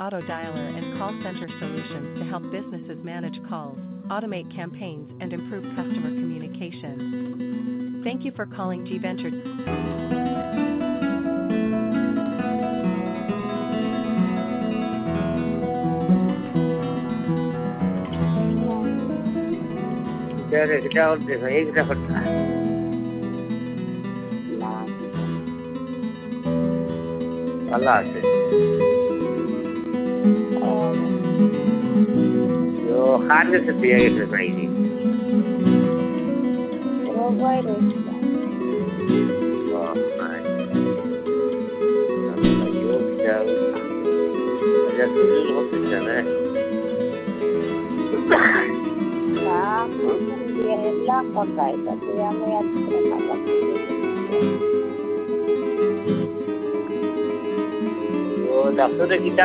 auto dialer and call center solutions to help businesses manage calls, automate campaigns, and improve customer communication. Thank you for calling G Venture. আল্লাহ আছে তো খানে से पिया के भाई जी mobile yo ya ya tudo não precisa né ಎಲ್ಲ ಕೊಟ್ಟಾಯ್ತು তো ডাক্তারে কি